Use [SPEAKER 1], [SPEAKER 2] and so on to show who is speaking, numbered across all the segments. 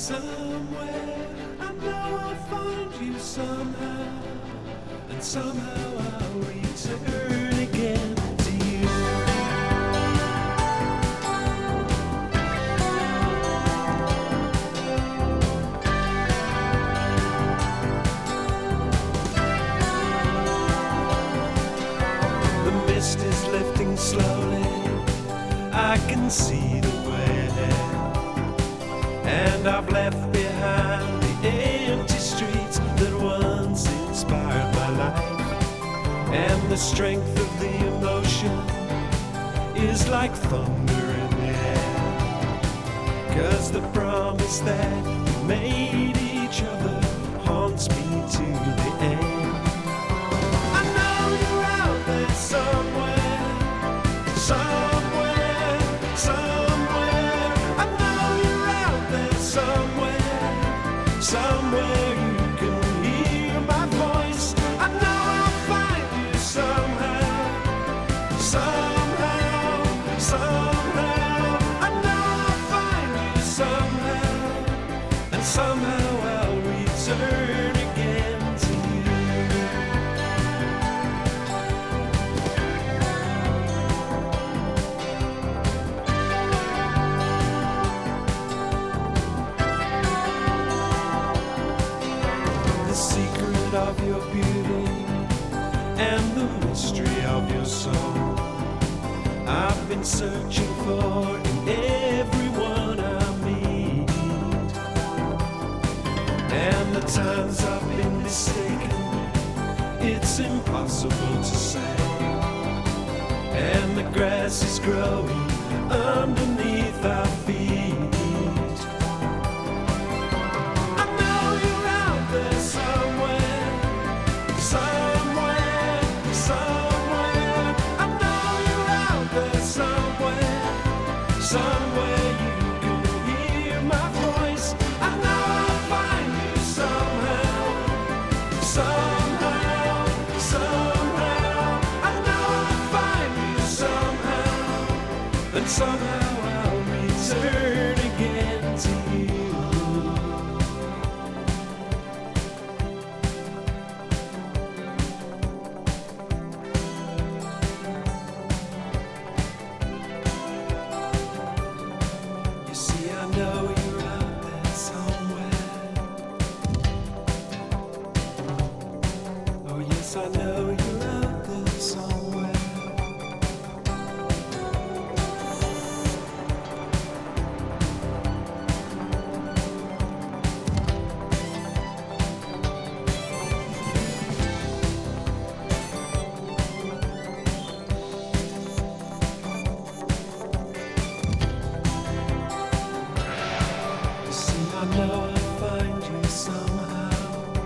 [SPEAKER 1] Somewhere I know I'll find you somehow, and somehow I'll return again to you. The mist is lifting slowly, I can see the way ahead. And I've left behind the empty streets that once inspired my life. And the strength of the emotion is like thunder in the air. 'Cause the promise that we made each other haunts me to the end. I know you're out there somewhere, somewhere, somewhere. I know you're out there somewhere, somewhere you can hear my voice. I know I'll find you somehow, somehow, somehow. I know I'll find you somehow, and somehow I'll return again to you. The secret of your beauty and the mystery of your soul I've been searching for in everyone I meet. And the times I've been mistaken, it's impossible to say. And the grass is growing underneath our feet. I know you're out there somewhere, somewhere, somewhere. I know you're out there somewhere, somewhere you can hear my voice. I know I'll find you somehow, somehow, somehow. I know I'll find you somehow, and somehow I'll return again to you. You see, I know you're out there somewhere. Oh yes, I know you're out there somewhere. You see, I know I'll find you somehow.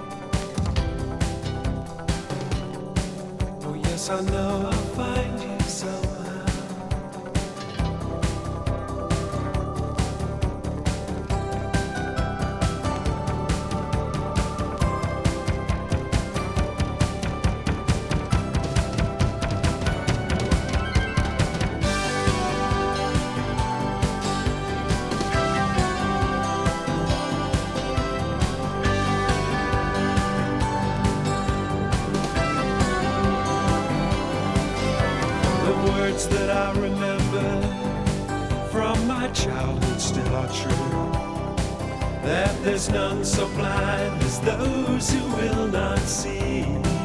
[SPEAKER 1] Oh yes, I know I'll find you somehow. The words that I remember from my childhood still are true. That there's none so blind as those who will not see.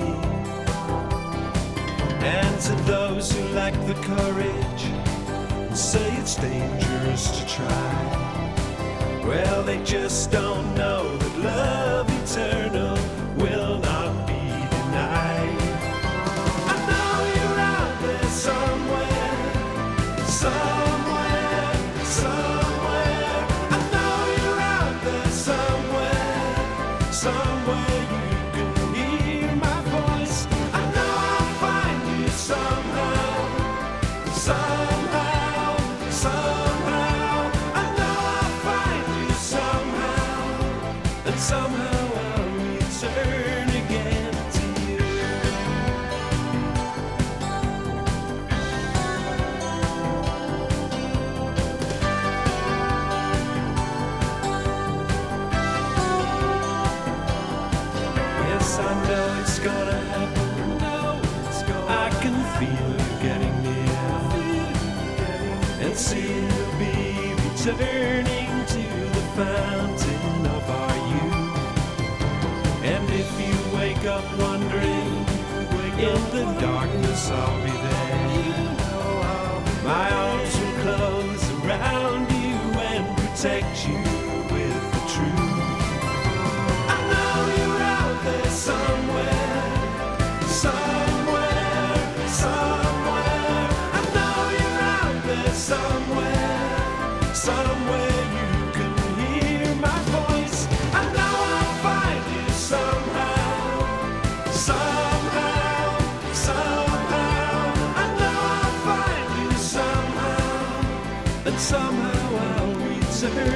[SPEAKER 1] And to those who lack the courage and say it's dangerous to try, well, they just don't know that love eternal will not be denied. I know you're out there somewhere, somewhere, somewhere. I know you're out there somewhere, somewhere you can hear my voice. I know I'll find you somehow, somehow, somehow. I know I'll find you somehow, and somehow I'll return. Yes, I know it's gonna happen. I can feel you getting near, and soon you'll be returning to the fountain of our youth. And if you wake up wondering, in the darkness I'll be there. My arms will close around you and protect you with the truth. I know you're out there somewhere, somewhere, somewhere. I know you're out there somewhere, somewhere you can hear my voice. I know I'll find you somehow, somehow, somehow. I know I'll find you somehow, and somehow I'll return.